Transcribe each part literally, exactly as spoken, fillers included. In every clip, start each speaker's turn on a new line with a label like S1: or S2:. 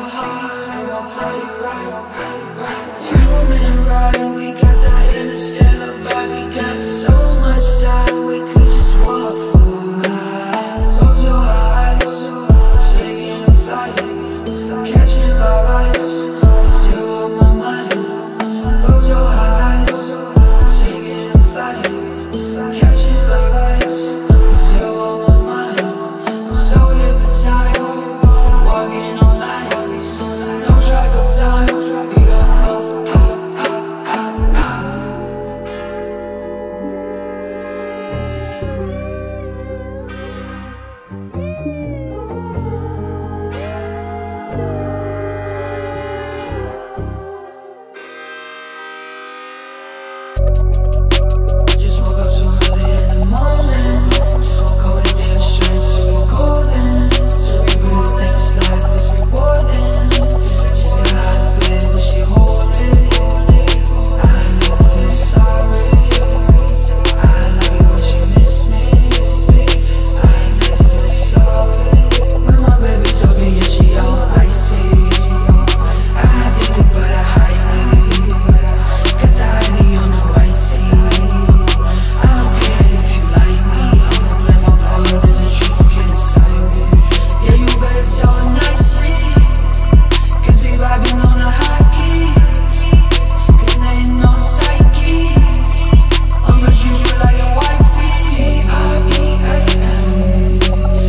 S1: heart, I won't play you right, right, right. Fuming right, we got that interstellar vibe. We got so much time, we could just walk for miles. Close your eyes, taking a flight, catching vibes, 'cause you're on my mind. Close your eyes, taking a flight, catching vibes, 'cause you're on my mind. I'm so hypnotized, walking on lines, no track of time. We go up, up, up, up, up. Just woke up so early in the morning, just won't go and dance straight to the golden. So we really think this life is rewarding. She's got high to bed when she hold it. I never feel sorry, I like it when she miss me. I never feel sorry when my baby talking, yeah, she all icy. I think about her highly, got the honey on the white tee. I don't care if you like me, I'ma play my part, there's a truth get inside me. Yeah, you better tell her nicely, 'cause they vibing on a high key, 'cause they ain't no psyche. I'ma treat you like a wifey. I E A M,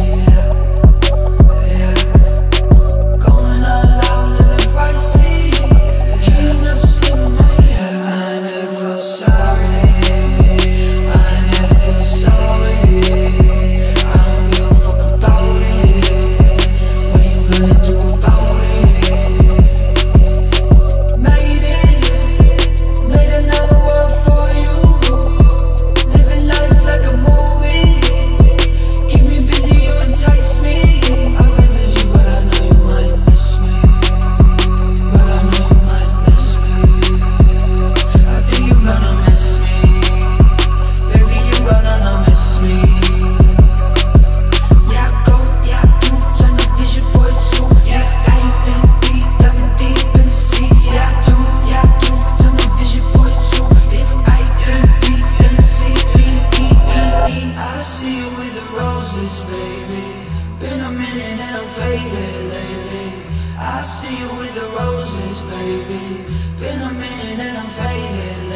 S1: yeah. Going all out, living pricey, can't never sleep at night. Yeah, I never feel sorry, I never feel sorry. I don't give a fuck about it, what you gonna do about it? Made it, made another world for you, living life like a movie. Keep me busy, you entice me. I've been busy, but I know you might miss me, but I know you might miss me. I think you gonna miss me, baby, you gonna miss me. Yeah, I go, yeah, I do, turn the vision for it too. If I think deep, diving deep in the sea. Yeah, I do, yeah, I do, turn the vision for it too. If I think deep in the sea, E, E, E, E. I see you with the roses, baby. Been a minute and I'm faded lately. I see you with the roses, baby. Been a minute and I'm faded